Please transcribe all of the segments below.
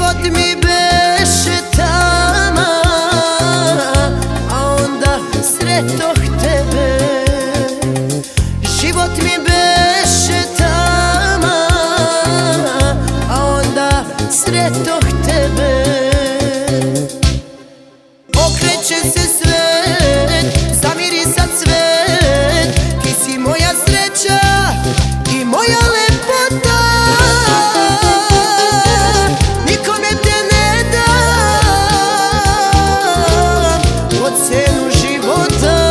Život mi beše tama, a onda sretoh tebe. Život mi beše tama, a onda sretoh tebe. Okreće se svet, zamirisa cvet, ti si moja sreća i moja lepota. Nikome te ne dam po cenu života.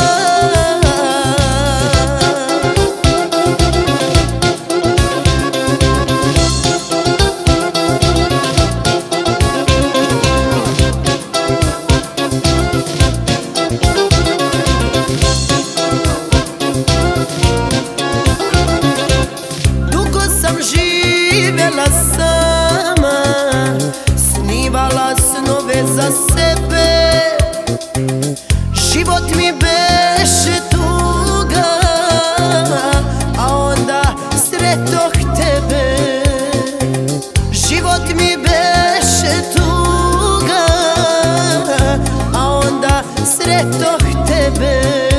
Živjela sama, snivala snove za sebe. Život mi beše tuga, a onda sretoh tebe. Život mi beše tuga, a onda sretoh tebe.